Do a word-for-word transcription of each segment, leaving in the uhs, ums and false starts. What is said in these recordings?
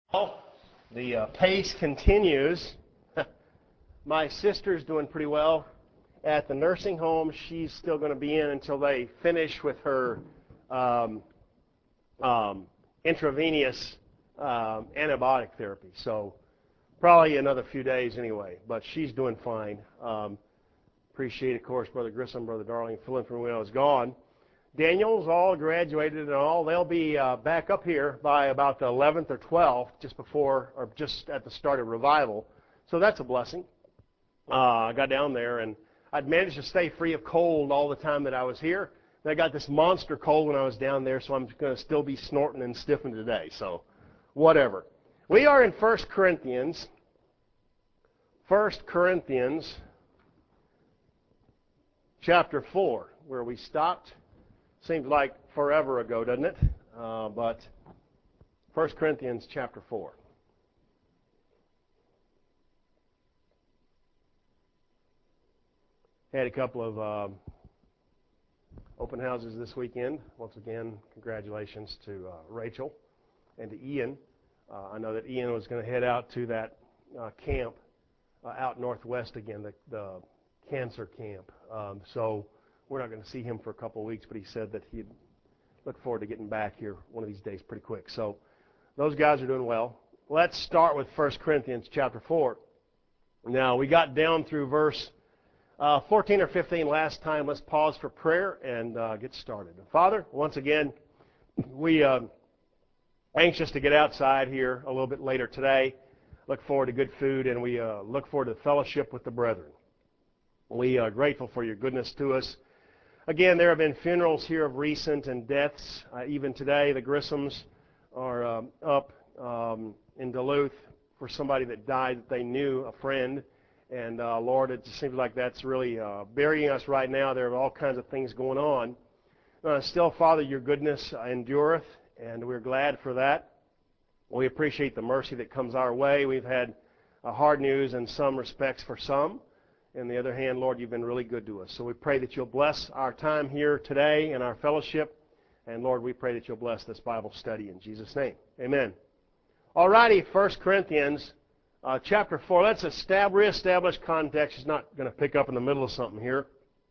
Well, the uh, pace continues. My sister's doing pretty well at the nursing home. She's still going to be in until they finish with her um, um, intravenous um, antibiotic therapy. So probably another few days anyway, but she's doing fine. Um, appreciate, of course, Brother Grissom, Brother Darling, filling for me when I was gone. Daniel's all graduated and all. They'll be uh, back up here by about the eleventh or twelfth, just before or just at the start of revival. So that's a blessing. Uh, I got down there and I'd managed to stay free of cold all the time that I was here. And I got this monster cold when I was down there, so I'm going to still be snorting and stiffing today. So whatever. We are in First Corinthians. First Corinthians chapter four, where we stopped. Seems like forever ago, doesn't it? Uh, but First Corinthians chapter four. Had a couple of um, open houses this weekend. Once again, congratulations to uh, Rachel and to Ian. Uh, I know that Ian was going to head out to that uh, camp uh, out northwest again, the, the cancer camp. Um, so we're not going to see him for a couple of weeks, but he said that he'd look forward to getting back here one of these days pretty quick. So those guys are doing well. Let's start with First Corinthians chapter four. Now, we got down through verse uh, fourteen or fifteen last time. Let's pause for prayer and uh, get started. Father, once again, we are uh, anxious to get outside here a little bit later today. Look forward to good food, and we uh, look forward to fellowship with the brethren. We are grateful for your goodness to us. Again, there have been funerals here of recent and deaths. Uh, even today, the Grissoms are um, up um, in Duluth for somebody that died that they knew, a friend. And uh, Lord, it just seems like that's really uh, burying us right now. There are all kinds of things going on. Uh, still, Father, your goodness endureth, and we're glad for that. We appreciate the mercy that comes our way. We've had uh, hard news in some respects for some. On the other hand, Lord, you've been really good to us. So we pray that you'll bless our time here today and our fellowship. And Lord, we pray that you'll bless this Bible study in Jesus' name. Amen. All righty, First Corinthians uh, chapter four. Let's establish, reestablish context. It's not going to pick up in the middle of something here.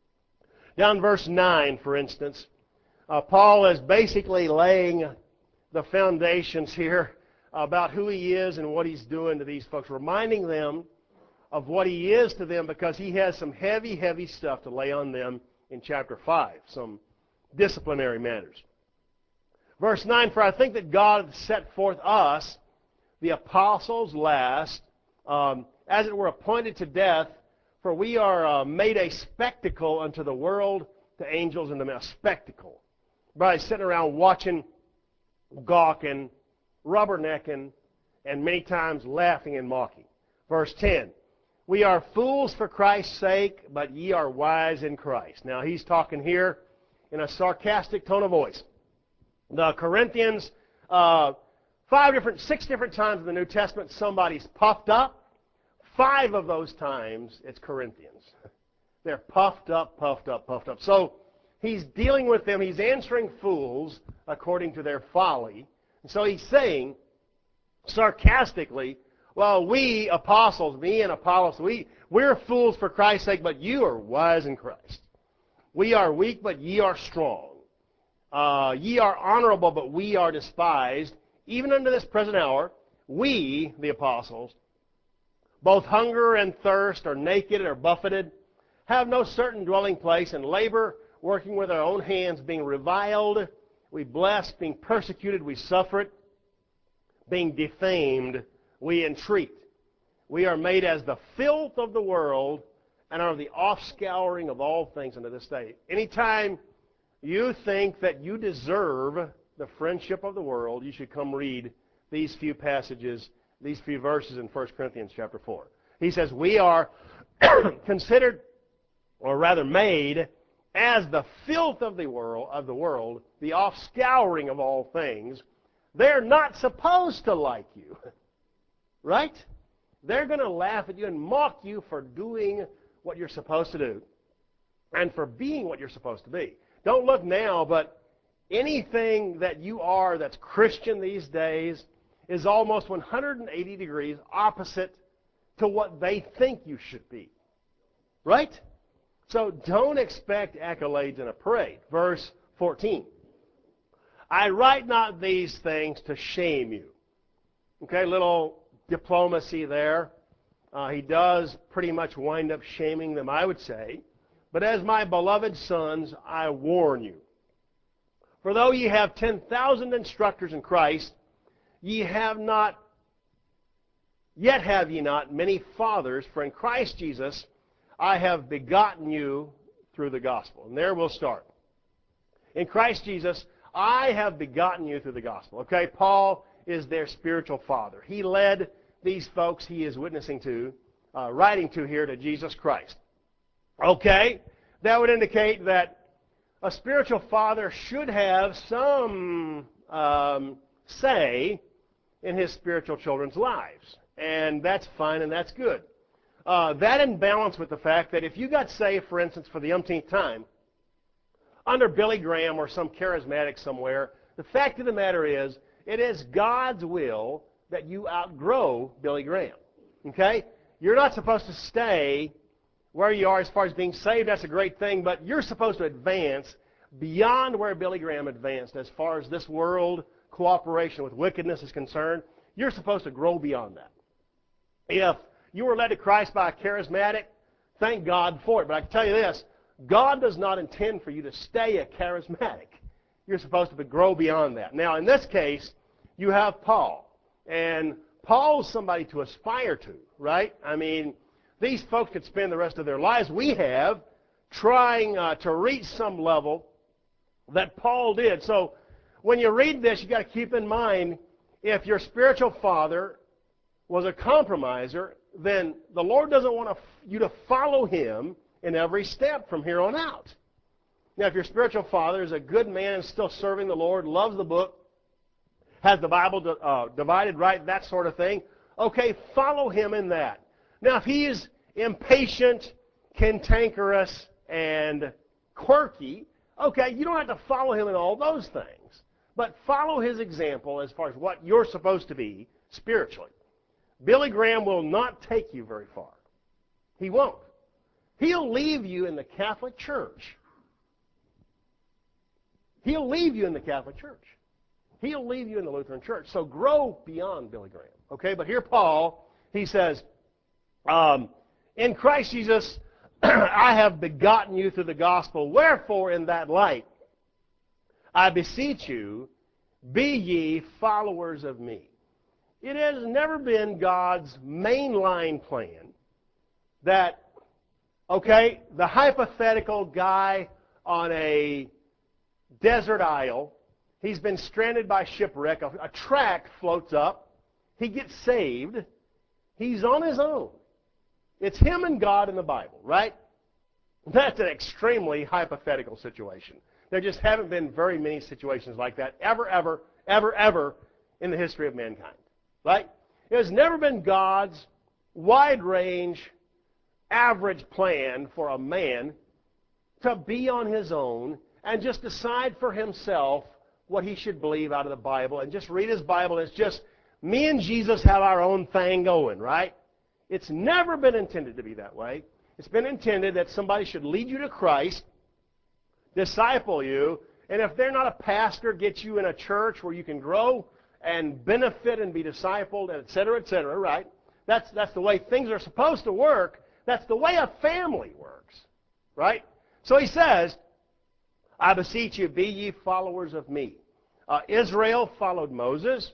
Down in verse nine, for instance, uh, Paul is basically laying the foundations here about who he is and what he's doing to these folks, reminding them of what he is to them, because he has some heavy, heavy stuff to lay on them in chapter five, some disciplinary matters. Verse nine, for I think that God hath set forth us, the apostles last, um, as it were appointed to death, for we are uh, made a spectacle unto the world, to angels, and to men. A spectacle. Everybody's sitting around watching, gawking, rubbernecking, and many times laughing and mocking. Verse ten, we are fools for Christ's sake, but ye are wise in Christ. Now, he's talking here in a sarcastic tone of voice. The Corinthians, uh, five different, six different times in the New Testament, somebody's puffed up. Five of those times, it's Corinthians. They're puffed up, puffed up, puffed up. So he's dealing with them. He's answering fools according to their folly. And so he's saying, sarcastically, well, we apostles, me and Apollos, we, we're fools for Christ's sake, but you are wise in Christ. We are weak, but ye are strong. Uh, ye are honorable, but we are despised. Even unto this present hour, we, the apostles, both hunger and thirst, are naked, are buffeted, have no certain dwelling place, and labor, working with our own hands, being reviled, we bless, being persecuted, we suffer it, being defamed, we entreat. We are made as the filth of the world, and are the offscouring of all things unto this day. Anytime you think that you deserve the friendship of the world, you should come read these few passages, these few verses in First Corinthians chapter four. He says, we are considered, or rather made, as the filth of the world, of the world, the offscouring of all things. They're not supposed to like you. Right? They're going to laugh at you and mock you for doing what you're supposed to do and for being what you're supposed to be. Don't look now, but anything that you are that's Christian these days is almost one hundred eighty degrees opposite to what they think you should be. Right? So don't expect accolades in a parade. Verse fourteen. I write not these things to shame you. Okay, little diplomacy there. Uh, he does pretty much wind up shaming them, I would say. But as my beloved sons, I warn you. For though ye have ten thousand instructors in Christ, ye have not, yet have ye not many fathers, for in Christ Jesus I have begotten you through the gospel. And there we'll start. In Christ Jesus, I have begotten you through the gospel. Okay, Paul is their spiritual father. He led these folks he is witnessing to, uh, writing to here, to Jesus Christ. Okay, that would indicate that a spiritual father should have some um, say in his spiritual children's lives. And that's fine and that's good. Uh, that in balance with the fact that if you got saved, for instance, for the umpteenth time, under Billy Graham or some charismatic somewhere, the fact of the matter is, it is God's will that you outgrow Billy Graham. Okay? You're not supposed to stay where you are as far as being saved. That's a great thing, but you're supposed to advance beyond where Billy Graham advanced as far as this world cooperation with wickedness is concerned. You're supposed to grow beyond that. If you were led to Christ by a charismatic, thank God for it. But I can tell you this, God does not intend for you to stay a charismatic. You're supposed to grow beyond that. Now, in this case, you have Paul. And Paul's somebody to aspire to, right? I mean, these folks could spend the rest of their lives, we have, trying uh, to reach some level that Paul did. So when you read this, you've got to keep in mind, if your spiritual father was a compromiser, then the Lord doesn't want to, you to follow him in every step from here on out. Now, if your spiritual father is a good man and still serving the Lord, loves the book, has the Bible uh, divided right, that sort of thing, okay, follow him in that. Now, if he is impatient, cantankerous, and quirky, okay, you don't have to follow him in all those things. But follow his example as far as what you're supposed to be spiritually. Billy Graham will not take you very far. He won't. He'll leave you in the Catholic Church. He'll leave you in the Catholic Church. He'll leave you in the Lutheran Church. So grow beyond Billy Graham. Okay, but here Paul, he says, um, in Christ Jesus, I have begotten you through the gospel. Wherefore, in that light, I beseech you, be ye followers of me. It has never been God's mainline plan that, okay, the hypothetical guy on a desert isle, he's been stranded by shipwreck, a, a tract floats up, he gets saved, he's on his own. It's him and God in the Bible, right? That's an extremely hypothetical situation. There just haven't been very many situations like that ever, ever, ever, ever in the history of mankind, right? It has never been God's wide-range, average plan for a man to be on his own and just decide for himself what he should believe out of the Bible and just read his Bible. It's just me and Jesus have our own thing going, right? It's never been intended to be that way. It's been intended that somebody should lead you to Christ, disciple you, and if they're not a pastor, get you in a church where you can grow and benefit and be discipled, et cetera, et cetera, right? That's, that's the way things are supposed to work. That's the way a family works, right? So he says, I beseech you, be ye followers of me. Uh, Israel followed Moses.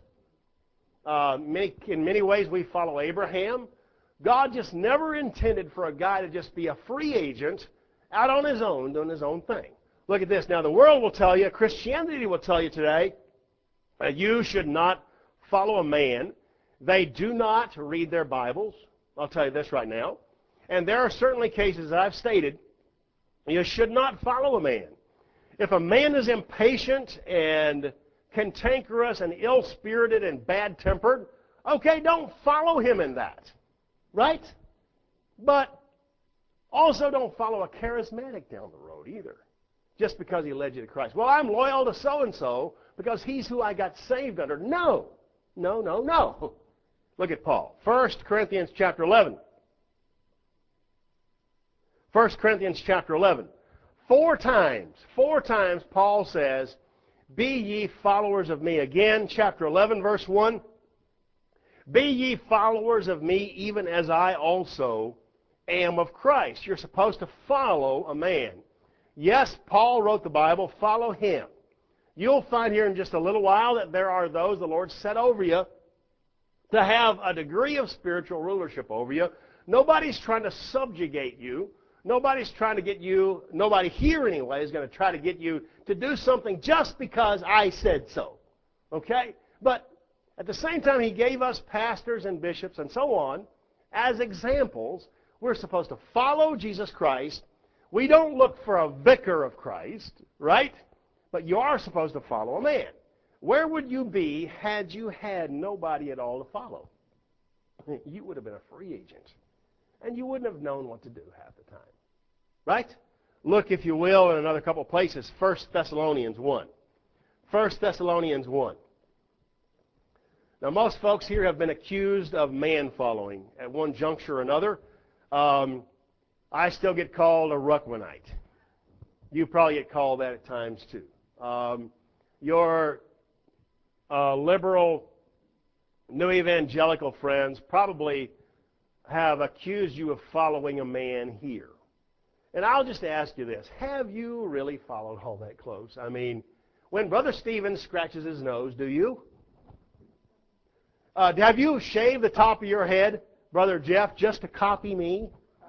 Uh, many, in many ways, we follow Abraham. God just never intended for a guy to just be a free agent out on his own, doing his own thing. Look at this. Now, the world will tell you, Christianity will tell you today, that you should not follow a man. They do not read their Bibles. I'll tell you this right now. And there are certainly cases that I've stated, you should not follow a man. If a man is impatient and cantankerous and ill-spirited and bad-tempered, okay, don't follow him in that. Right? But also don't follow a charismatic down the road either, just because he led you to Christ. Well, I'm loyal to so-and-so because he's who I got saved under. No. No, no, no. Look at Paul. First Corinthians chapter eleven. First Corinthians chapter eleven. Four times, four times Paul says, be ye followers of me. Again, chapter eleven, verse one. Be ye followers of me, even as I also am of Christ. You're supposed to follow a man. Yes, Paul wrote the Bible. Follow him. You'll find here in just a little while that there are those the Lord set over you to have a degree of spiritual rulership over you. Nobody's trying to subjugate you. Nobody's trying to get you, nobody here anyway, is going to try to get you to do something just because I said so. Okay? But at the same time, he gave us pastors and bishops and so on as examples. We're supposed to follow Jesus Christ. We don't look for a vicar of Christ, right? But you are supposed to follow a man. Where would you be had you had nobody at all to follow? You would have been a free agent. And you wouldn't have known what to do half the time. Right? Look, if you will, in another couple of places, First Thessalonians one. First Thessalonians one. Now, most folks here have been accused of man-following at one juncture or another. Um, I still get called a Ruckmanite. You probably get called that at times, too. Um, your uh, liberal, new evangelical friends probably have accused you of following a man here. And I'll just ask you this. Have you really followed all that close? I mean, when Brother Stephen scratches his nose, do you? Uh, have you shaved the top of your head, Brother Jeff, just to copy me?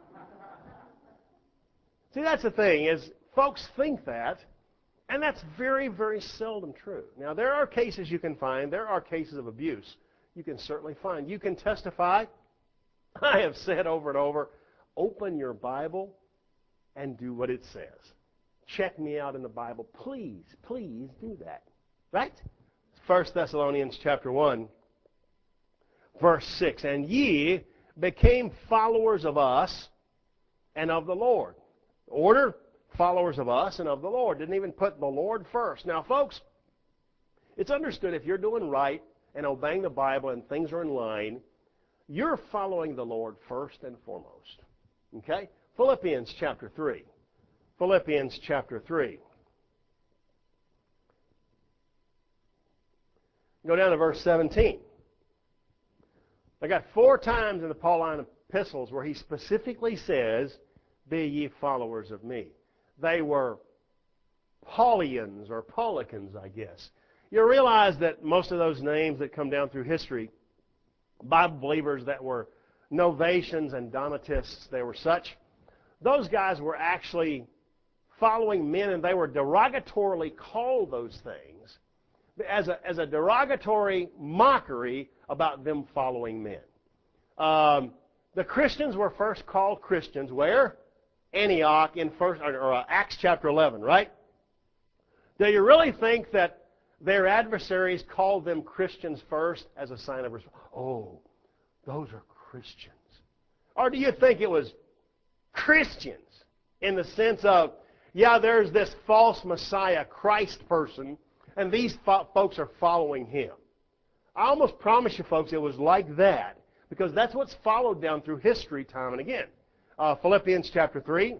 See, that's the thing, is folks think that, and that's very, very seldom true. Now, there are cases you can find. There are cases of abuse you can certainly find. You can testify. I have said over and over, open your Bible and do what it says. Check me out in the Bible. Please, please do that. Right? First Thessalonians chapter one, verse six. And ye became followers of us and of the Lord. Order, followers of us and of the Lord. Didn't even put the Lord first. Now, folks, it's understood if you're doing right and obeying the Bible and things are in line, you're following the Lord first and foremost. Okay? Philippians chapter three. Philippians chapter three. Go down to verse seventeen. I got four times in the Pauline epistles where he specifically says, be ye followers of me. They were Paulians or Paulicans, I guess. You realize that most of those names that come down through history, Bible believers that were Novatians and Donatists, they were such. Those guys were actually following men, and they were derogatorily called those things as a, as a derogatory mockery about them following men. Um, the Christians were first called Christians where? Antioch in first or, or uh, Acts chapter eleven, right? Do you really think that their adversaries called them Christians first as a sign of respect? Oh, those are Christians. Or do you think it was Christians in the sense of, yeah, there's this false Messiah, Christ person, and these fo- folks are following him? I almost promise you, folks, it was like that, because that's what's followed down through history time and again. Uh, Philippians chapter three,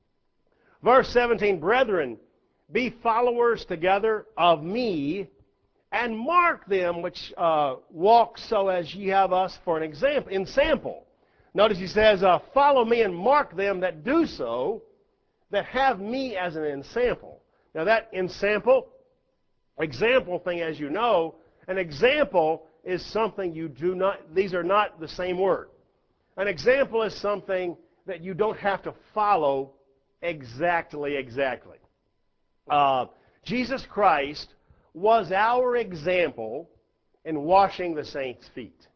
verse seventeen, brethren, be followers together of me, and mark them which uh, walk so as ye have us for an example, in sample. Notice he says, uh, follow me and mark them that do so, that have me as an ensample. Now that ensample, example thing, as you know, an example is something you do not, these are not the same word. An example is something that you don't have to follow exactly, exactly. Uh, Jesus Christ was our example in washing the saints' feet.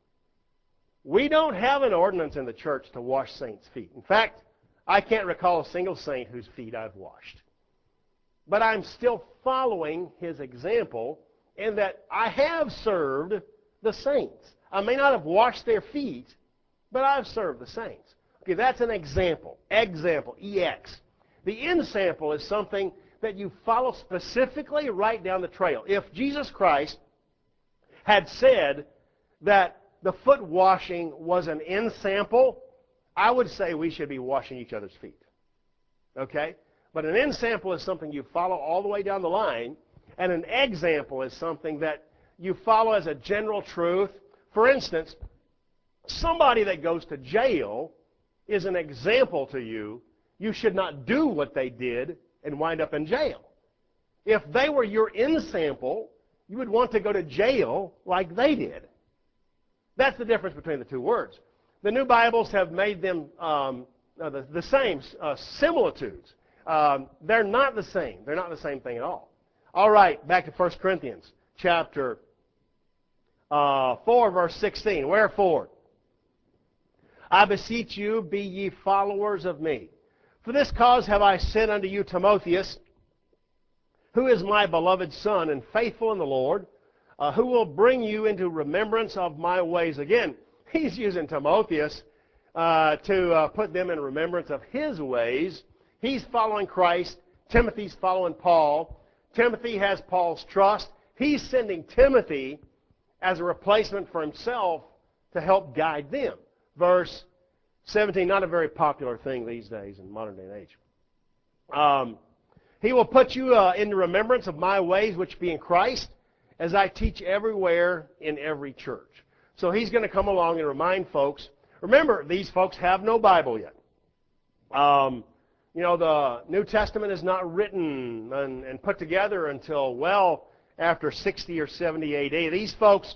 We don't have an ordinance in the church to wash saints' feet. In fact, I can't recall a single saint whose feet I've washed. But I'm still following his example in that I have served the saints. I may not have washed their feet, but I've served the saints. Okay, that's an example. Example, E X. The ensample is something that you follow specifically right down the trail. If Jesus Christ had said, that the foot washing was an in sample, I would say we should be washing each other's feet. Okay? But an in sample is something you follow all the way down the line, and an example is something that you follow as a general truth. For instance, somebody that goes to jail is an example to you. You should not do what they did and wind up in jail. If they were your in sample, you would want to go to jail like they did. That's the difference between the two words. The new Bibles have made them um, uh, the, the same, uh, similitudes. Um, they're not the same. They're not the same thing at all. All right, back to First Corinthians chapter uh, four, verse sixteen. Wherefore, I beseech you, be ye followers of me. For this cause have I sent unto you Timotheus, who is my beloved son and faithful in the Lord, uh, who will bring you into remembrance of my ways. Again, he's using Timotheus uh, to uh, put them in remembrance of his ways. He's following Christ. Timothy's following Paul. Timothy has Paul's trust. He's sending Timothy as a replacement for himself to help guide them. Verse seventeen, not a very popular thing these days in modern day and age. Um, he will put you uh, into remembrance of my ways which be in Christ, as I teach everywhere in every church. So he's going to come along and remind folks. Remember, these folks have no Bible yet. Um, you know, the New Testament is not written and, and put together until well after sixty or seventy A D. These folks,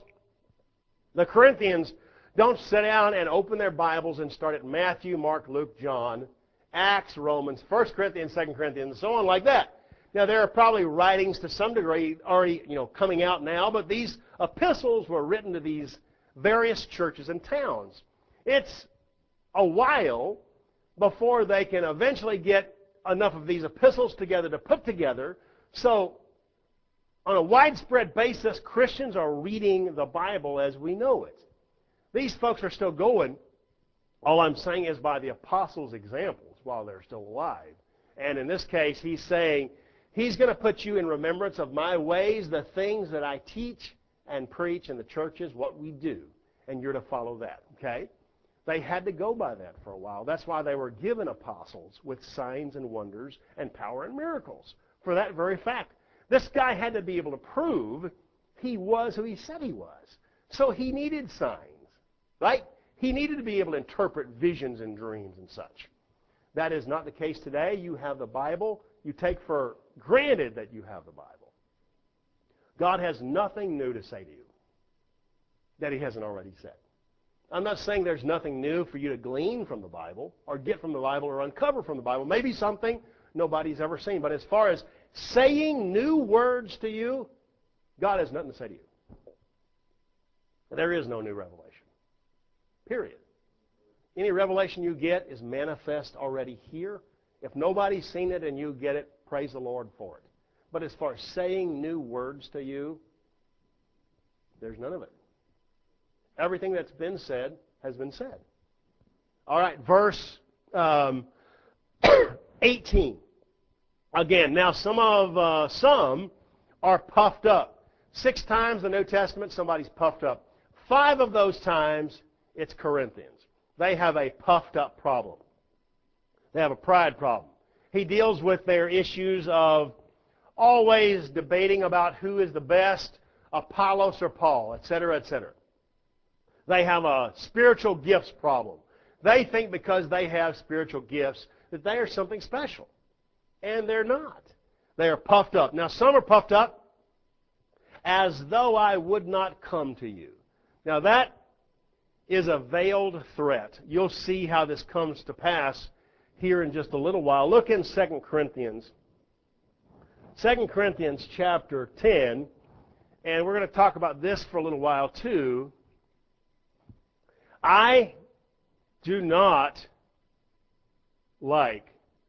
the Corinthians, don't sit down and open their Bibles and start at Matthew, Mark, Luke, John, Acts, Romans, First Corinthians, Second Corinthians, and so on like that. Now, there are probably writings to some degree already, you know, coming out now, but these epistles were written to these various churches and towns. It's a while before they can eventually get enough of these epistles together to put together. So, on a widespread basis, Christians are reading the Bible as we know it. These folks are still going. All I'm saying is by the apostles' examples while they're still alive. And in this case, he's saying, he's going to put you in remembrance of my ways, the things that I teach and preach in the churches, what we do. And you're to follow that, okay? They had to go by that for a while. That's why they were given apostles with signs and wonders and power and miracles. For that very fact. This guy had to be able to prove he was who he said he was. So he needed signs. Right? He needed to be able to interpret visions and dreams and such. That is not the case today. You have the Bible. You take for granted that you have the Bible. God has nothing new to say to you that he hasn't already said. I'm not saying there's nothing new for you to glean from the Bible or get from the Bible or uncover from the Bible. Maybe something nobody's ever seen. But as far as saying new words to you, God has nothing to say to you. There is no new revelation. Period. Any revelation you get is manifest already here. If nobody's seen it and you get it, praise the Lord for it. But as far as saying new words to you, there's none of it. Everything that's been said has been said. All right, verse um, eighteen. Again, now some of uh, some are puffed up. Six times in the New Testament, somebody's puffed up. Five of those times, it's Corinthians. They have a puffed up problem. They have a pride problem. He deals with their issues of always debating about who is the best, Apollos or Paul, et cetera, et cetera. They have a spiritual gifts problem. They think because they have spiritual gifts that they are something special. And they're not. They are puffed up. Now, some are puffed up as though I would not come to you. Now, that is a veiled threat. You'll see how this comes to pass here in just a little while. Look in Second Corinthians. Second Corinthians chapter ten. And we're going to talk about this for a little while too. I do not like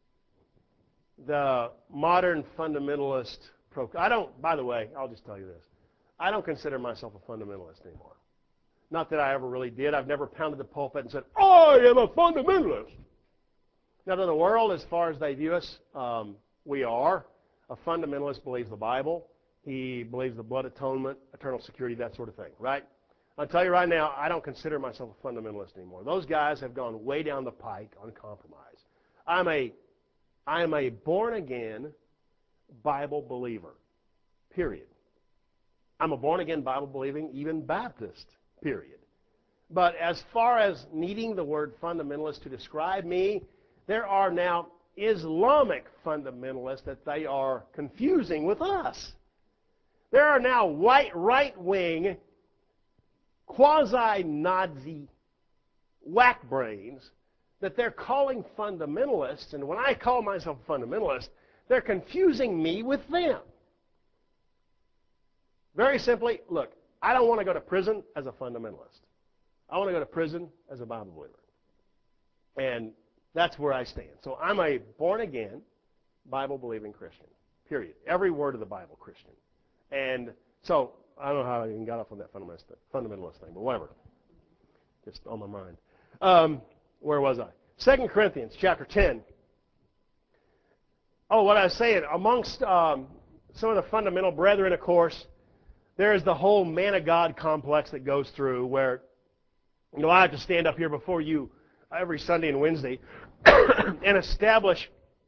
the modern fundamentalist pro. I don't, by the way, I'll just tell you this. I don't consider myself a fundamentalist anymore. Not that I ever really did. I've never pounded the pulpit and said, I am a fundamentalist. Now, to the world, as far as they view us, um, we are. A fundamentalist believes the Bible. He believes the blood atonement, eternal security, that sort of thing, right? I'll tell you right now, I don't consider myself a fundamentalist anymore. Those guys have gone way down the pike on compromise. I'm a, I'm a born-again Bible believer, period. I'm a born-again Bible-believing, even Baptist, period. But as far as needing the word fundamentalist to describe me, there are now Islamic fundamentalists that they are confusing with us. There are now white right-wing, quasi-Nazi whack brains that they're calling fundamentalists, and when I call myself a fundamentalist, they're confusing me with them. Very simply, look, I don't want to go to prison as a fundamentalist. I want to go to prison as a Bible believer. And that's where I stand. So I'm a born-again, Bible-believing Christian, period. Every word of the Bible Christian. And so I don't know how I even got off on that fundamentalist, fundamentalist thing, but whatever. Just on my mind. Um, where was I? Second Corinthians chapter ten. Oh, what I was saying, amongst um, some of the fundamental brethren, of course, there is the whole man of God complex that goes through where, you know, I have to stand up here before you every Sunday and Wednesday and establish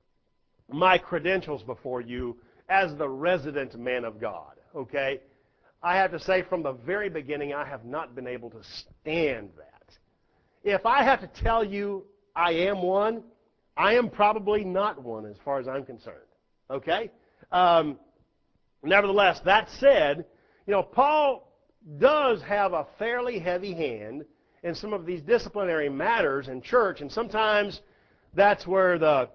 my credentials before you as the resident man of God, okay? I have to say from the very beginning, I have not been able to stand that. If I have to tell you I am one, I am probably not one as far as I'm concerned, okay? Um, nevertheless, that said, you know, Paul does have a fairly heavy hand in some of these disciplinary matters in church, and sometimes that's where the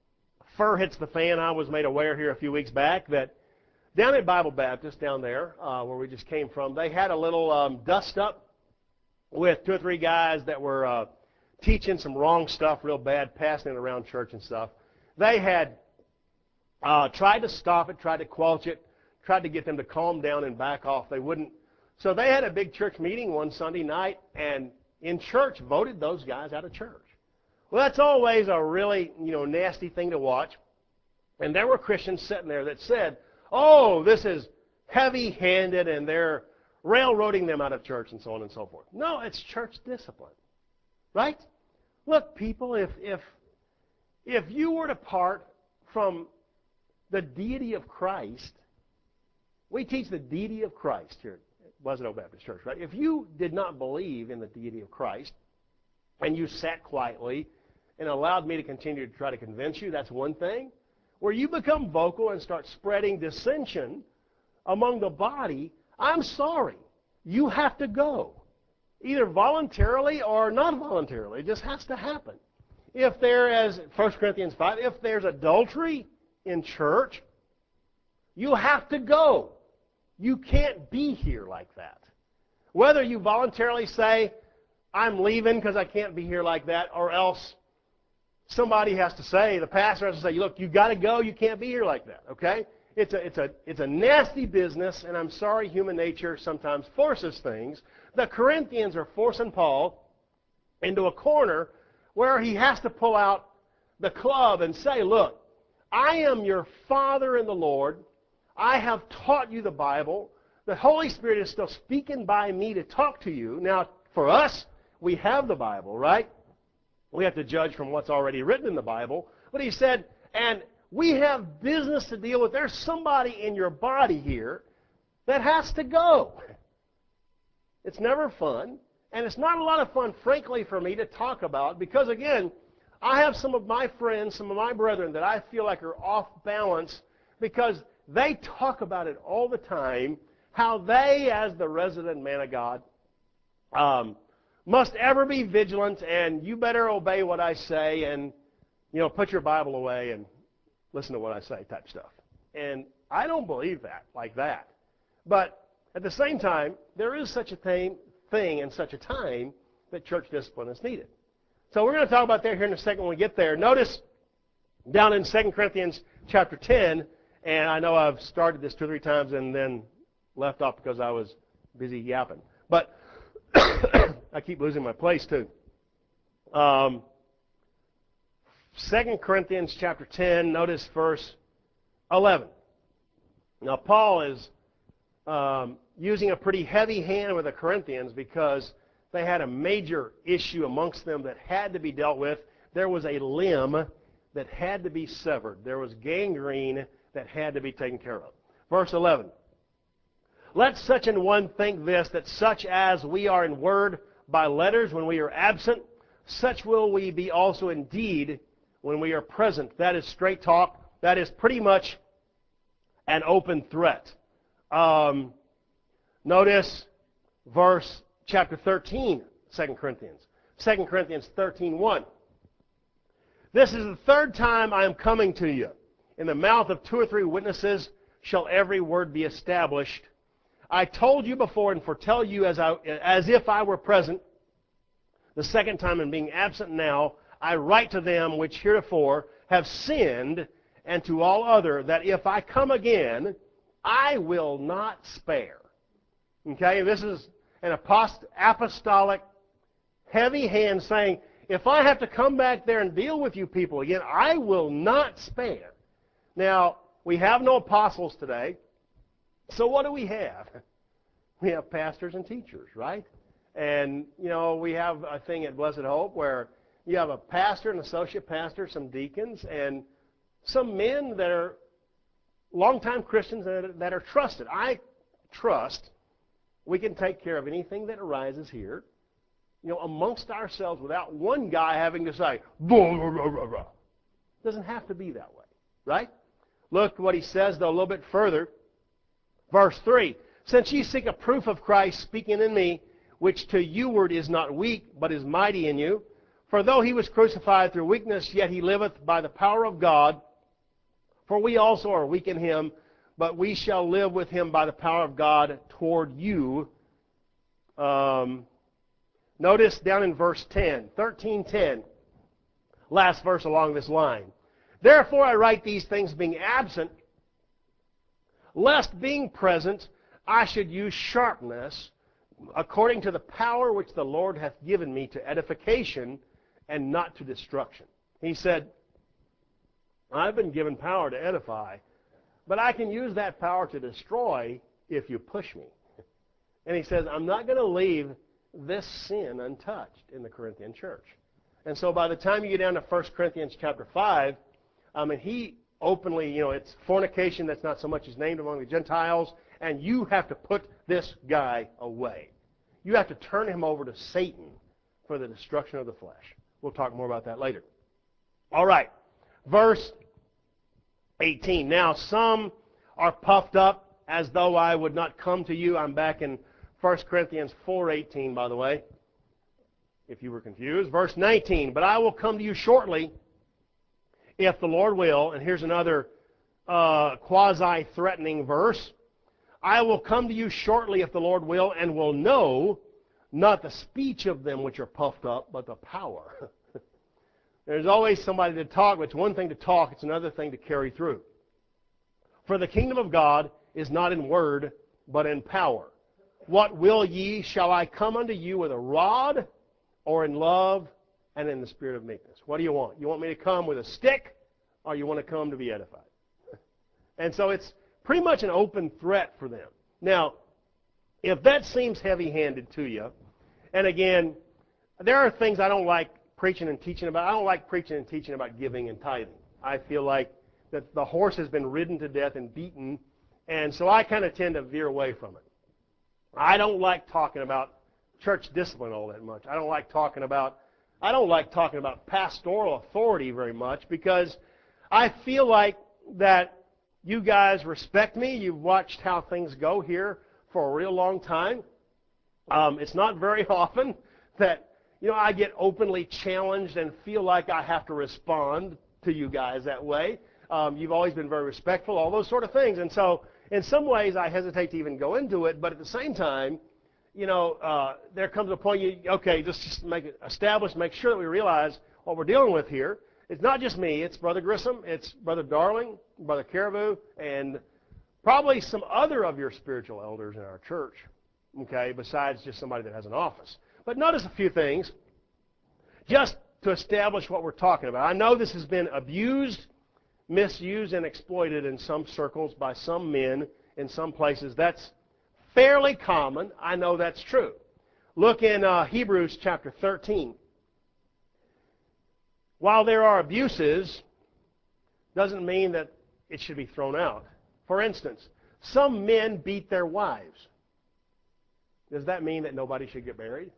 fur hits the fan. I was made aware here a few weeks back that down at Bible Baptist, down there, uh, where we just came from, they had a little um, dust-up with two or three guys that were uh, teaching some wrong stuff real bad, passing it around church and stuff. They had uh, tried to stop it, tried to quench it, tried to get them to calm down and back off. They wouldn't. So they had a big church meeting one Sunday night, and in church voted those guys out of church. Well, that's always a really, you know, nasty thing to watch. And there were Christians sitting there that said, oh, this is heavy-handed, and they're railroading them out of church and so on and so forth. No, it's church discipline, right? Look, people, if if if you were to part from the deity of Christ, we teach the deity of Christ here at Pleasant Oak Baptist Church, right? If you did not believe in the deity of Christ and you sat quietly and allowed me to continue to try to convince you, that's one thing. Where you become vocal and start spreading dissension among the body, I'm sorry. You have to go. Either voluntarily or not voluntarily. It just has to happen. If there is, First Corinthians five, if there's adultery in church, you have to go. You can't be here like that. Whether you voluntarily say, I'm leaving because I can't be here like that, or else somebody has to say, the pastor has to say, look, you got to go, you can't be here like that, okay? It's a, it's a, it's a nasty business, and I'm sorry human nature sometimes forces things. The Corinthians are forcing Paul into a corner where he has to pull out the club and say, look, I am your father in the Lord. I have taught you the Bible. The Holy Spirit is still speaking by me to talk to you. Now, for us, we have the Bible, right? We have to judge from what's already written in the Bible. But he said, and we have business to deal with. There's somebody in your body here that has to go. It's never fun. And it's not a lot of fun, frankly, for me to talk about because, again, I have some of my friends, some of my brethren that I feel like are off balance because they talk about it all the time, how they, as the resident man of God, um, must ever be vigilant, and you better obey what I say, and, you know, put your Bible away and listen to what I say type stuff. And I don't believe that, like that. But at the same time, there is such a thing, thing and such a time that church discipline is needed. So we're going to talk about that here in a second when we get there. Notice down in Second Corinthians chapter ten, and I know I've started this two or three times and then left off because I was busy yapping. But I keep losing my place too. Um, Second Corinthians chapter ten, notice verse eleven. Now Paul is um, using a pretty heavy hand with the Corinthians because they had a major issue amongst them that had to be dealt with. There was a limb that had to be severed. There was gangrene that had to be taken care of. Verse eleven. Let such an one think this, that such as we are in word by letters when we are absent, such will we be also in deed when we are present. That is straight talk. That is pretty much an open threat. Um, notice verse chapter thirteen, Second Corinthians. Second Corinthians thirteen one. This is the third time I am coming to you. In the mouth of two or three witnesses shall every word be established. I told you before and foretell you as, I, as if I were present. The second time, and being absent now, I write to them which heretofore have sinned, and to all other, that if I come again, I will not spare. Okay, this is an apost- apostolic heavy hand saying, if I have to come back there and deal with you people again, I will not spare. Now, we have no apostles today, so what do we have? We have pastors and teachers, right? And, you know, we have a thing at Blessed Hope where you have a pastor, an associate pastor, some deacons, and some men that are longtime Christians that are, that are trusted. I trust we can take care of anything that arises here, you know, amongst ourselves without one guy having to say, blah, blah, blah, blah, blah. It doesn't have to be that way, right? Look what he says, though, a little bit further. Verse three, since ye seek a proof of Christ speaking in me, which to youward is not weak, but is mighty in you. For though he was crucified through weakness, yet he liveth by the power of God. For we also are weak in him, but we shall live with him by the power of God toward you. Um, notice down in verse ten, thirteen ten, last verse along this line. Therefore I write these things being absent, lest being present I should use sharpness, according to the power which the Lord hath given me to edification and not to destruction. He said, I've been given power to edify, but I can use that power to destroy if you push me. And he says, I'm not going to leave this sin untouched in the Corinthian church. And so by the time you get down to First Corinthians chapter five, I mean, he openly, you know, it's fornication that's not so much as named among the Gentiles, and you have to put this guy away. You have to turn him over to Satan for the destruction of the flesh. We'll talk more about that later. All right, verse eighteen. Now some are puffed up as though I would not come to you. I'm back in First Corinthians four eighteen, by the way, if you were confused. Verse nineteen, but I will come to you shortly, if the Lord will. And here's another uh, quasi-threatening verse. I will come to you shortly, if the Lord will, and will know not the speech of them which are puffed up, but the power. There's always somebody to talk, but it's one thing to talk, it's another thing to carry through. For the kingdom of God is not in word, but in power. What will ye? Shall I come unto you with a rod, or in love, and in the spirit of meekness? What do you want? You want me to come with a stick, or you want to come to be edified? And so it's pretty much an open threat for them. Now, if that seems heavy-handed to you, and again, there are things I don't like preaching and teaching about. I don't like preaching and teaching about giving and tithing. I feel like that the horse has been ridden to death and beaten, and so I kind of tend to veer away from it. I don't like talking about church discipline all that much. I don't like talking about I don't like talking about pastoral authority very much because I feel like that you guys respect me. You've watched how things go here for a real long time. Um, it's not very often that, you know, I get openly challenged and feel like I have to respond to you guys that way. Um, you've always been very respectful, all those sort of things. And so in some ways I hesitate to even go into it, but at the same time, you know, uh, there comes a point, you, okay, just, just make it established, make sure that we realize what we're dealing with here. It's not just me, it's Brother Grissom, it's Brother Darling, Brother Caribou, and probably some other of your spiritual elders in our church, okay, besides just somebody that has an office. But notice a few things, just to establish what we're talking about. I know this has been abused, misused, and exploited in some circles by some men in some places. That's fairly common. I know that's true. Look in uh, Hebrews chapter thirteen. While there are abuses, doesn't mean that it should be thrown out. For instance, some men beat their wives. Does that mean that nobody should get married?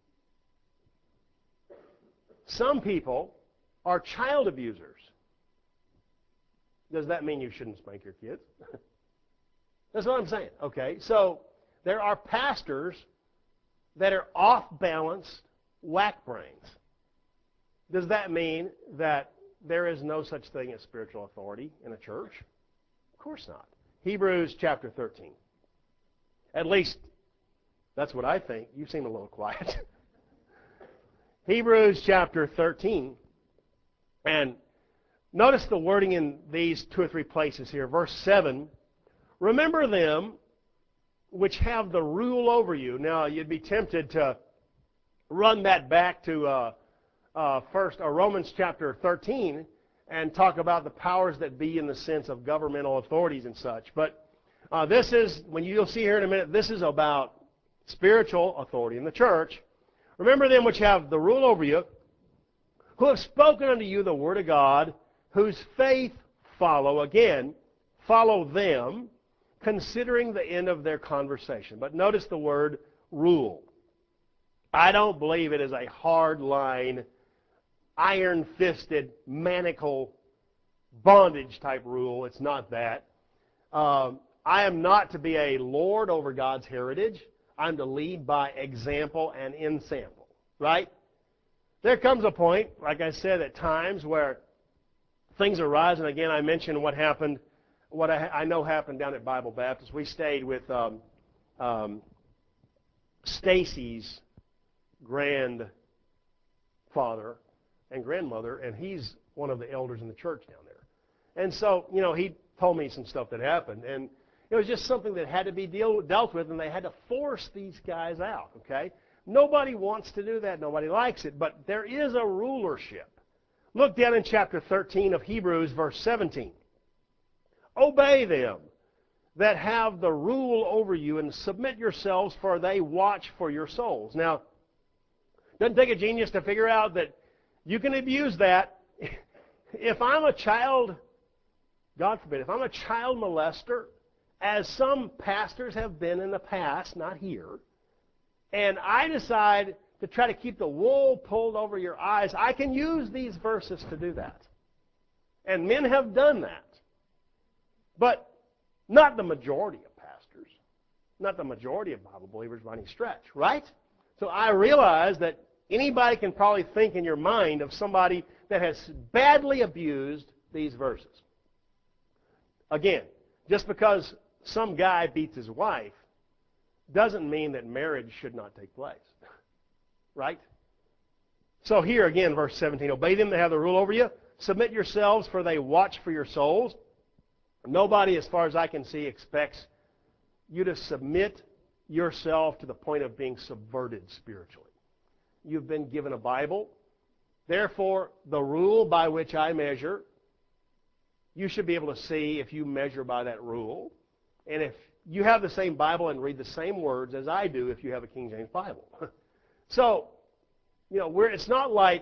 Some people are child abusers. Does that mean you shouldn't spank your kids? That's what I'm saying. Okay, so there are pastors that are off-balanced whack brains. Does that mean that there is no such thing as spiritual authority in a church? Of course not. Hebrews chapter thirteen. At least, that's what I think. You seem a little quiet. Hebrews chapter thirteen. And notice the wording in these two or three places here. Verse seven. Remember them which have the rule over you. Now, you'd be tempted to run that back to uh, uh, first uh, Romans chapter thirteen and talk about the powers that be in the sense of governmental authorities and such. But uh, this is, when you'll see here in a minute, this is about spiritual authority in the church. Remember them which have the rule over you, who have spoken unto you the word of God, whose faith follow. Again, follow them, considering the end of their conversation. But notice the word rule. I don't believe it is a hard line, iron-fisted, manacle, bondage type rule. It's not that. Um, I am not to be a lord over God's heritage. I'm to lead by example and ensample. Right? There comes a point, like I said, at times where things arise. And again, I mentioned what happened, what I, I know happened down at Bible Baptist. We stayed with um, um, Stacy's grandfather and grandmother, and he's one of the elders in the church down there. And so, you know, he told me some stuff that happened, and it was just something that had to be deal, dealt with, and they had to force these guys out, okay? Nobody wants to do that. Nobody likes it, but there is a rulership. Look down in chapter thirteen of Hebrews, verse seventeen. Obey them that have the rule over you and submit yourselves, for they watch for your souls. Now, it doesn't take a genius to figure out that you can abuse that. If I'm a child, God forbid, if I'm a child molester, as some pastors have been in the past, not here, and I decide to try to keep the wool pulled over your eyes, I can use these verses to do that. And men have done that. But not the majority of pastors, not the majority of Bible believers by any stretch, right? So I realize that anybody can probably think in your mind of somebody that has badly abused these verses. Again, just because some guy beats his wife doesn't mean that marriage should not take place. Right? So here again, verse seventeen, obey them that have the rule over you. Submit yourselves, for they watch for your souls. Nobody, as far as I can see, expects you to submit yourself to the point of being subverted spiritually. You've been given a Bible. Therefore, the rule by which I measure, you should be able to see if you measure by that rule. And if you have the same Bible and read the same words as I do if you have a King James Bible. So, you know, we're, it's not like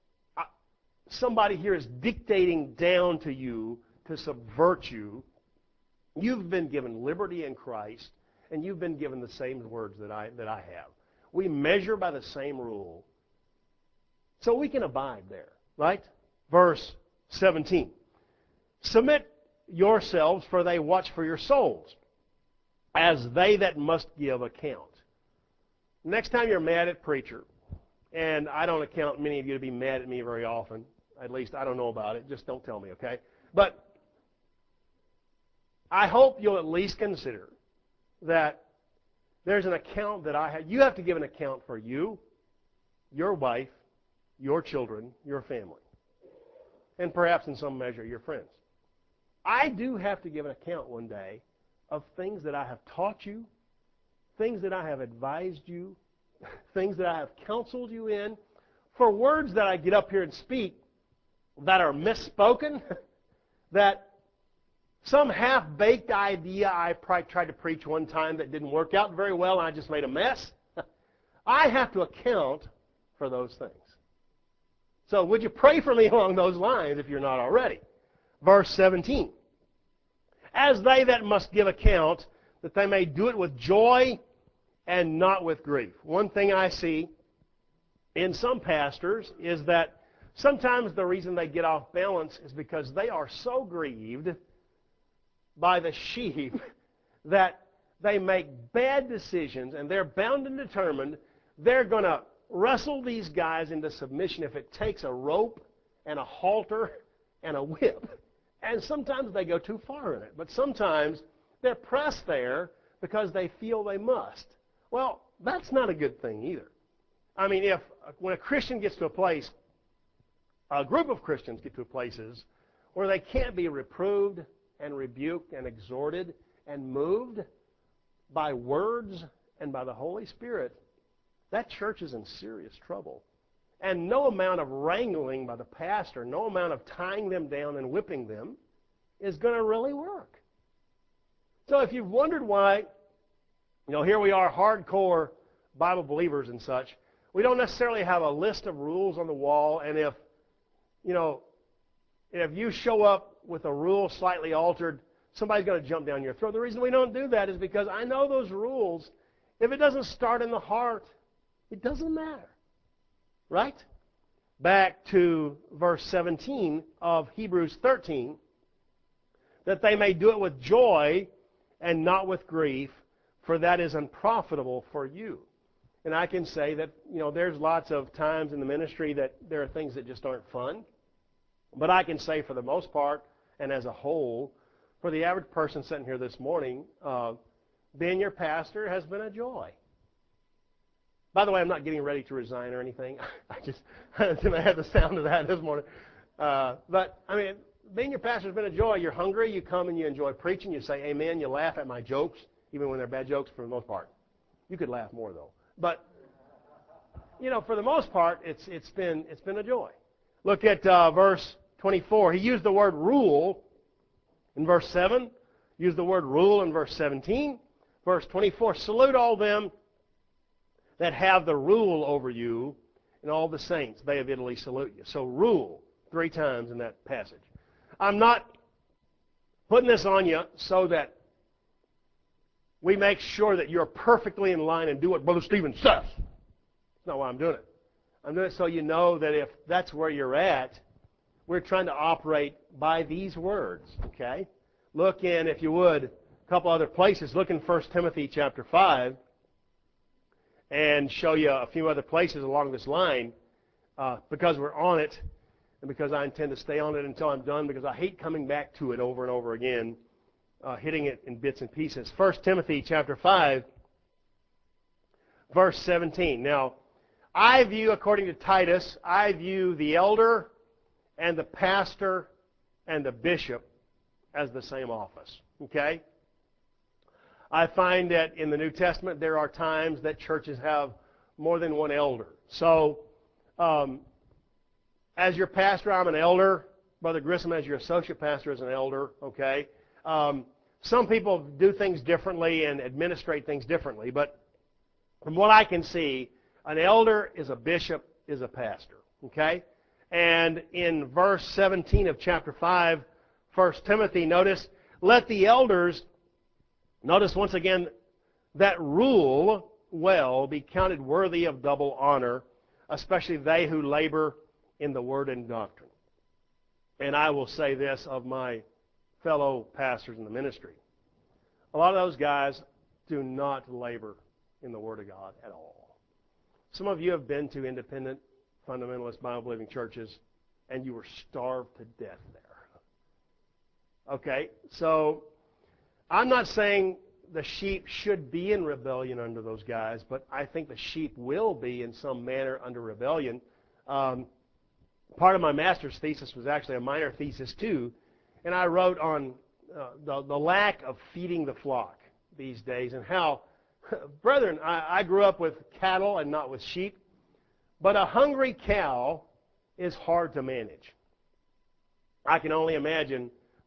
somebody here is dictating down to you to subvert you. You've been given liberty in Christ, and you've been given the same words that I, that I have. We measure by the same rule, so we can abide there, right? Verse seventeen. Submit yourselves, for they watch for your souls, as they that must give account. Next time you're mad at preacher, and I don't account many of you to be mad at me very often, at least I don't know about it, just don't tell me, okay? But I hope you'll at least consider that there's an account that I have. You have to give an account for you, your wife, your children, your family, and perhaps in some measure your friends. I do have to give an account one day of things that I have taught you, things that I have advised you, things that I have counseled you in, for words that I get up here and speak that are misspoken, that some half-baked idea I tried to preach one time that didn't work out very well and I just made a mess. I have to account for those things. So would you pray for me along those lines if you're not already? Verse seventeen. As they that must give account, that they may do it with joy and not with grief. One thing I see in some pastors is that sometimes the reason they get off balance is because they are so grieved by the sheep that they make bad decisions, and they're bound and determined they're going to wrestle these guys into submission if it takes a rope and a halter and a whip. And sometimes they go too far in it. But sometimes they're pressed there because they feel they must. Well, that's not a good thing either. I mean, if when a Christian gets to a place, a group of Christians get to places where they can't be reproved and rebuked and exhorted and moved by words and by the Holy Spirit, that church is in serious trouble. And no amount of wrangling by the pastor, no amount of tying them down and whipping them is going to really work. So if you've wondered why, you know, here we are, hardcore Bible believers and such, we don't necessarily have a list of rules on the wall, and if, you know, if you show up with a rule slightly altered, somebody's going to jump down your throat. The reason we don't do that is because I know those rules, if it doesn't start in the heart, it doesn't matter. Right? Back to verse seventeen of Hebrews thirteen, that they may do it with joy and not with grief, for that is unprofitable for you. And I can say that, you know, there's lots of times in the ministry that there are things that just aren't fun. But I can say for the most part, and as a whole, for the average person sitting here this morning, uh, being your pastor has been a joy. By the way, I'm not getting ready to resign or anything. I just I had the sound of that this morning. Uh, but, I mean, being your pastor has been a joy. You're hungry. You come and you enjoy preaching. You say amen. You laugh at my jokes, even when they're bad jokes for the most part. You could laugh more, though. But, you know, for the most part, it's it's been it's been a joy. Look at uh, verse twenty-four. He used the word rule in verse seven. Used the word rule in verse seventeen. Verse twenty-four, salute all them that have the rule over you, and all the saints, they of Italy salute you. So rule, three times in that passage. I'm not putting this on you so that we make sure that you're perfectly in line and do what Brother Stephen says. That's not why I'm doing it. I'm doing it so you know that if that's where you're at, we're trying to operate by these words, okay? Look in, if you would, a couple other places. Look in First Timothy chapter five. And show you a few other places along this line uh, because we're on it and because I intend to stay on it until I'm done because I hate coming back to it over and over again, uh, hitting it in bits and pieces. First Timothy chapter five, verse seventeen. Now, I view, according to Titus, I view the elder and the pastor and the bishop as the same office. Okay? I find that in the New Testament there are times that churches have more than one elder. So, um, as your pastor, I'm an elder. Brother Grissom, as your associate pastor, is an elder. Okay. Um, some people do things differently and administrate things differently, but from what I can see, an elder is a bishop, is a pastor. Okay. And in verse seventeen of chapter five, First Timothy, notice, let the elders. Notice once again that rule well be counted worthy of double honor, especially they who labor in the word and doctrine. And I will say this of my fellow pastors in the ministry. A lot of those guys do not labor in the word of God at all. Some of you have been to independent, fundamentalist, Bible-believing churches, and you were starved to death there. Okay, so I'm not saying the sheep should be in rebellion under those guys, but I think the sheep will be in some manner under rebellion. Um, part of my master's thesis was actually a minor thesis too, and I wrote on uh, the, the lack of feeding the flock these days and how, brethren, I, I grew up with cattle and not with sheep, but a hungry cow is hard to manage. I can only imagine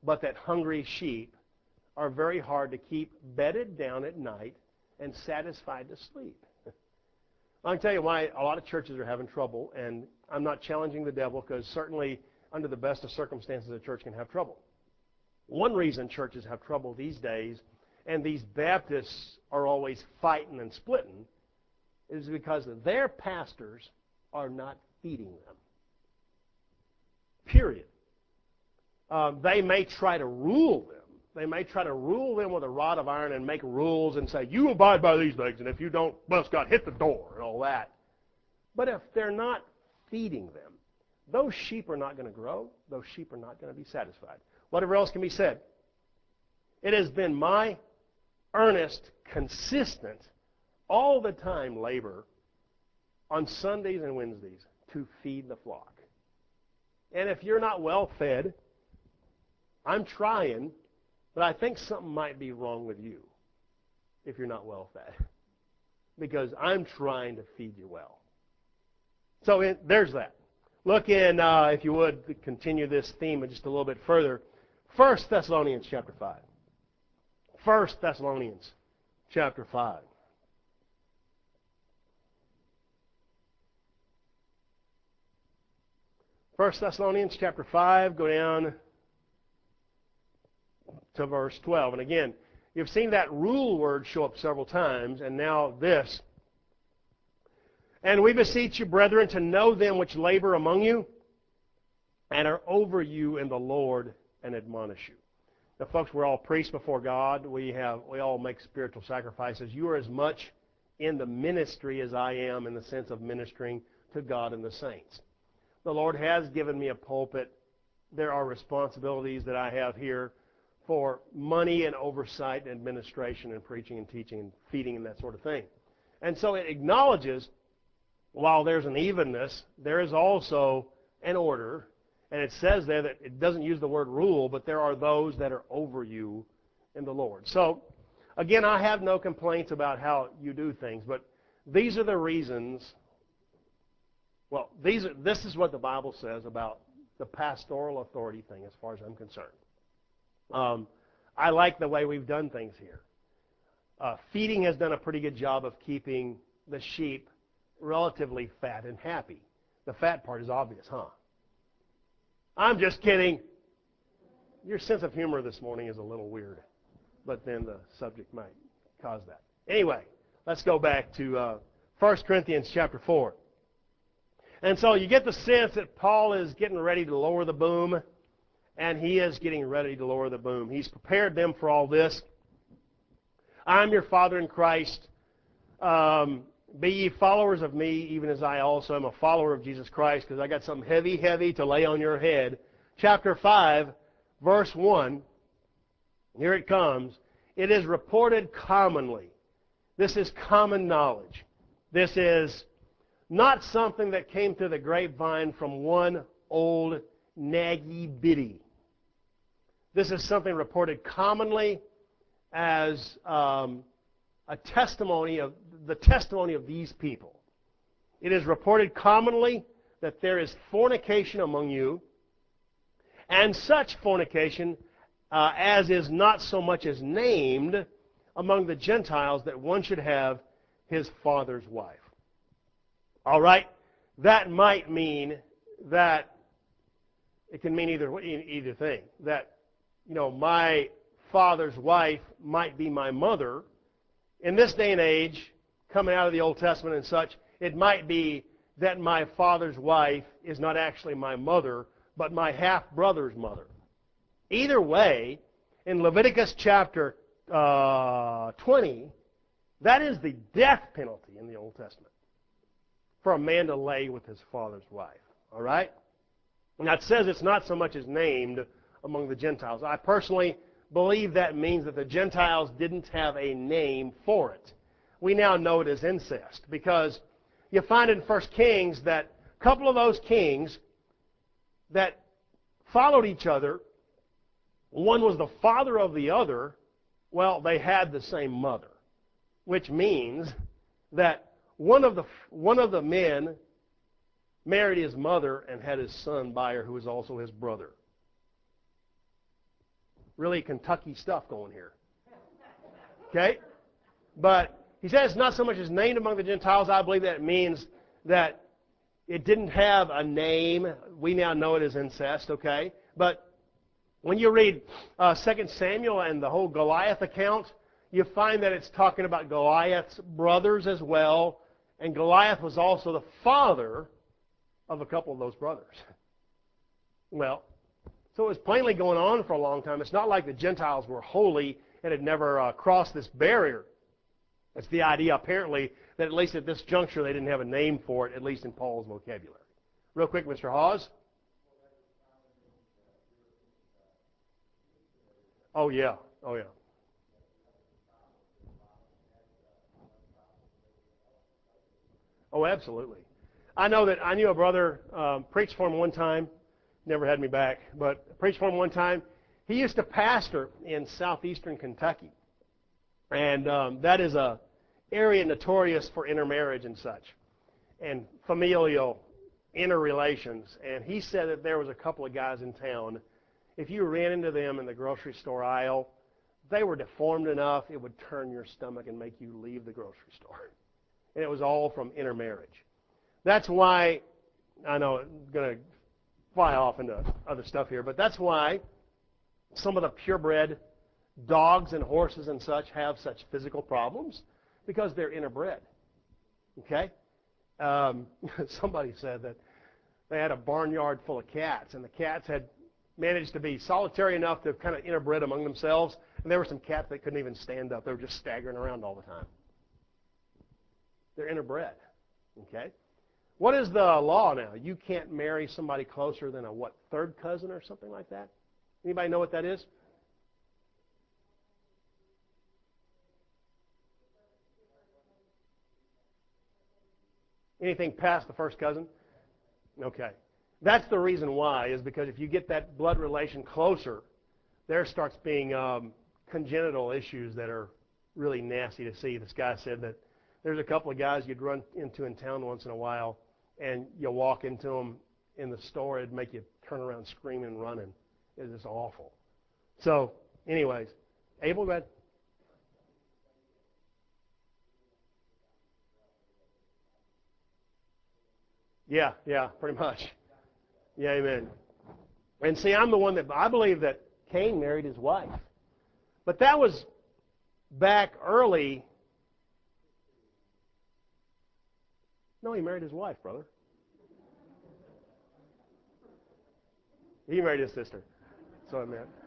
but that hungry sheep are very hard to keep bedded down at night and satisfied to sleep. I can tell you why a lot of churches are having trouble, and I'm not challenging the devil, because certainly under the best of circumstances a church can have trouble. One reason churches have trouble these days, and these Baptists are always fighting and splitting, is because their pastors are not feeding them. Period. Um, they may try to rule them. They may try to rule them with a rod of iron and make rules and say, you abide by these things, and if you don't, bless God, hit the door and all that. But if they're not feeding them, those sheep are not going to grow. Those sheep are not going to be satisfied. Whatever else can be said, it has been my earnest, consistent, all the time labor on Sundays and Wednesdays to feed the flock. And if you're not well fed, I'm trying, but I think something might be wrong with you if you're not well fed, because I'm trying to feed you well. So it, there's that. Look in, uh, if you would, continue this theme just a little bit further. First Thessalonians chapter five. First Thessalonians chapter five. First Thessalonians chapter five, go down to verse twelve. And again, you've seen that rule word show up several times, and now this. And we beseech you, brethren, to know them which labor among you and are over you in the Lord and admonish you. Now, folks, we're all priests before God. We have we all make spiritual sacrifices. You are as much in the ministry as I am in the sense of ministering to God and the saints. The Lord has given me a pulpit. There are responsibilities that I have here for money and oversight and administration and preaching and teaching and feeding and that sort of thing. And so it acknowledges, while there's an evenness, there is also an order. And it says there that it doesn't use the word rule, but there are those that are over you in the Lord. So, again, I have no complaints about how you do things, but these are the reasons. Well, these are, this is what the Bible says about the pastoral authority thing as far as I'm concerned. Um, I like the way we've done things here. Uh, feeding has done a pretty good job of keeping the sheep relatively fat and happy. The fat part is obvious, huh? I'm just kidding. Your sense of humor this morning is a little weird, but then the subject might cause that. Anyway, let's go back to uh, First Corinthians chapter four. And so you get the sense that Paul is getting ready to lower the boom, and he is getting ready to lower the boom. He's prepared them for all this. I'm your father in Christ. Um, be ye followers of me, even as I also am a follower of Jesus Christ, because I got something heavy, heavy to lay on your head. Chapter five, verse one, here it comes. It is reported commonly. This is common knowledge. This is not something that came through the grapevine from one old naggy biddy. This is something reported commonly as um, a testimony of the testimony of these people. It is reported commonly that there is fornication among you, and such fornication uh, as is not so much as named among the Gentiles, that one should have his father's wife. All right? That might mean that it can mean either either thing. That, you know, my father's wife might be my mother. In this day and age, coming out of the Old Testament and such, it might be that my father's wife is not actually my mother, but my half-brother's mother. Either way, in Leviticus chapter uh, twenty, that is the death penalty in the Old Testament for a man to lay with his father's wife. All right? Now, it says it's not so much as named among the Gentiles. I personally believe that means that the Gentiles didn't have a name for it. We now know it as incest, because you find in First Kings that a couple of those kings that followed each other, one was the father of the other. Well, they had the same mother, which means that one of the one of the men married his mother and had his son by her, who was also his brother. really Kentucky stuff going here. Okay? But he says it's not so much as named among the Gentiles. I believe that it means that it didn't have a name. We now know it as incest, okay? But when you read uh, Second Samuel and the whole Goliath account, you find that it's talking about Goliath's brothers as well. And Goliath was also the father of a couple of those brothers. Well, so it was plainly going on for a long time. It's not like the Gentiles were holy and had never uh, crossed this barrier. It's the idea, apparently, that at least at this juncture they didn't have a name for it, at least in Paul's vocabulary. Real quick, Mister Hawes. Oh, yeah. Oh, yeah. Oh, absolutely. I know that I knew a brother, um, preached for him one time, never had me back, but preached for him one time. He used to pastor in southeastern Kentucky, and um, that is a area notorious for intermarriage and such, and familial interrelations. And he said that there was a couple of guys in town, if you ran into them in the grocery store aisle, they were deformed enough it would turn your stomach and make you leave the grocery store. And it was all from intermarriage. That's why, I know I'm going to fly off into other stuff here, but that's why some of the purebred dogs and horses and such have such physical problems, because they're interbred. Okay? Um, somebody said that they had a barnyard full of cats, and the cats had managed to be solitary enough to kind of interbred among themselves, and there were some cats that couldn't even stand up. They were just staggering around all the time. They're interbred. Okay? What is the law now? You can't marry somebody closer than a, what, third cousin or something like that? Anybody know what that is? Anything past the first cousin? Okay. That's the reason why, is because if you get that blood relation closer, there starts being um, congenital issues that are really nasty to see. This guy said that there's a couple of guys you'd run into in town once in a while, and you walk into them in the store, it'd make you turn around screaming and running. It's just awful. So, anyways, Abel, go ahead. Yeah, yeah, pretty much. Yeah, amen. And see, I'm the one that, I believe that Cain married his wife. But that was back early. No, he married his wife, brother. He married his sister. So I meant.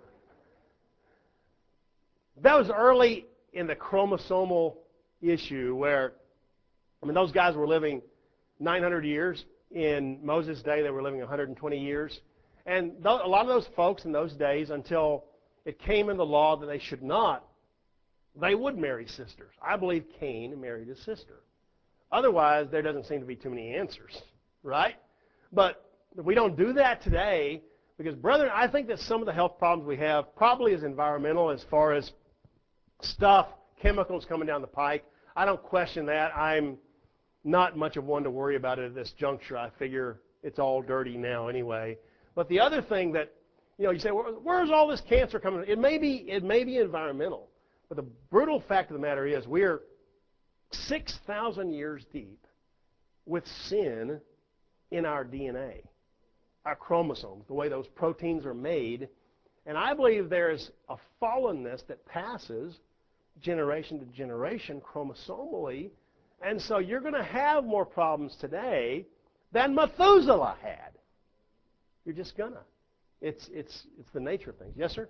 That was early in the chromosomal issue where, I mean, those guys were living nine hundred years. In Moses' day, they were living one hundred twenty years. And th- a lot of those folks in those days, until it came in the law that they should not, they would marry sisters. I believe Cain married his sister. Otherwise, there doesn't seem to be too many answers, right? But we don't do that today because, brethren, I think that some of the health problems we have probably is environmental as far as stuff, chemicals coming down the pike. I don't question that. I'm not much of one to worry about it at this juncture. I figure it's all dirty now anyway. But the other thing that, you know, you say, Where, where's all this cancer coming from? It may be, it may be environmental. But the brutal fact of the matter is we're six thousand years deep with sin in our D N A, our chromosomes, the way those proteins are made. And I believe there's a fallenness that passes generation to generation chromosomally. And so you're going to have more problems today than Methuselah had. You're just going to. It's, it's, it's the nature of things. Yes, sir?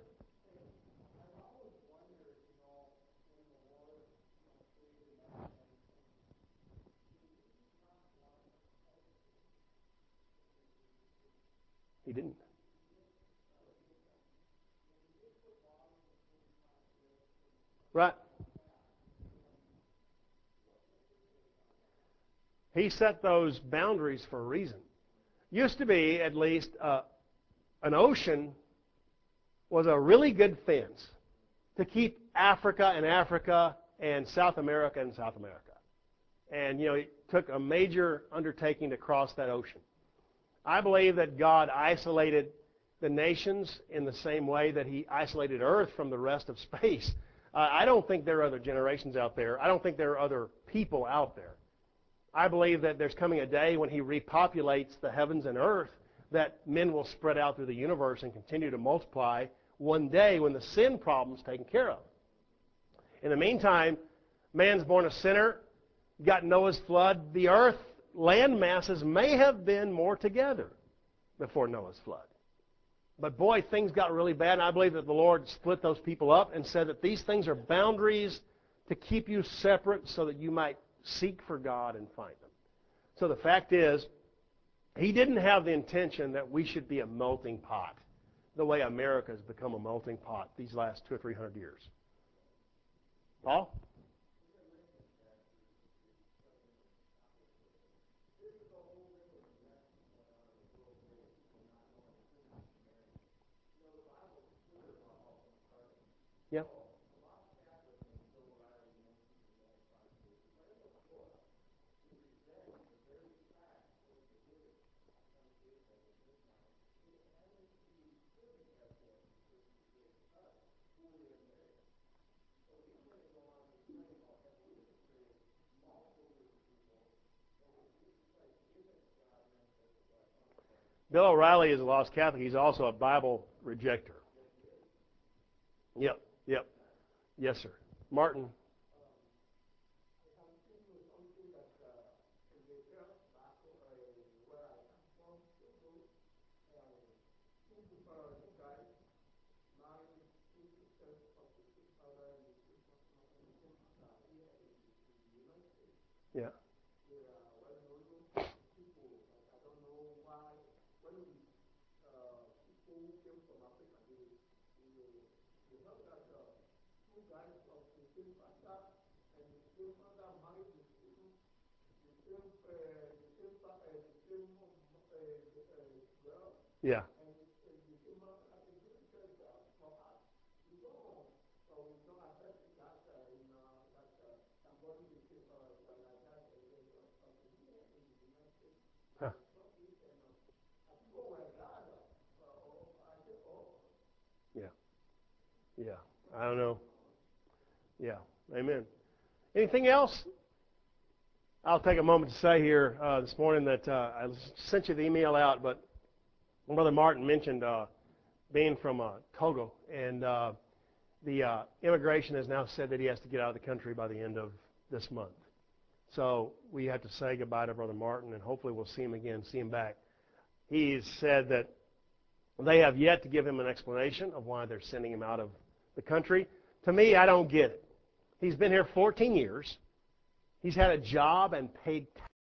He didn't. Right. He set those boundaries for a reason. Used to be, at least, uh, an ocean was a really good fence to keep Africa and Africa and South America and South America. And, you know, it took a major undertaking to cross that ocean. I believe that God isolated the nations in the same way that he isolated Earth from the rest of space. Uh, I don't think there are other generations out there. I don't think there are other people out there. I believe that there's coming a day when he repopulates the heavens and earth, that men will spread out through the universe and continue to multiply one day when the sin problem's taken care of. In the meantime, man's born a sinner, got Noah's flood. The earth, land masses may have been more together before Noah's flood. But boy, things got really bad, and I believe that the Lord split those people up and said that these things are boundaries to keep you separate so that you might seek for God and find them. So the fact is, he didn't have the intention that we should be a melting pot the way America has become a melting pot these last two or three hundred years. Paul? Yeah. Bill O'Reilly is a lost Catholic. He's also a Bible rejecter. Yep, yep. Yes, sir. Martin. Yeah. Yeah. Huh. Yeah. Yeah. I don't know. Yeah. Amen. Anything else? I'll take a moment to say here uh, this morning that uh, I sent you the email out, but Brother Martin mentioned uh, being from uh, Togo, and uh, the uh, immigration has now said that he has to get out of the country by the end of this month. So we have to say goodbye to Brother Martin, and hopefully we'll see him again, see him back. He's said that they have yet to give him an explanation of why they're sending him out of the country. To me, I don't get it. He's been here fourteen years. He's had a job and paid taxes.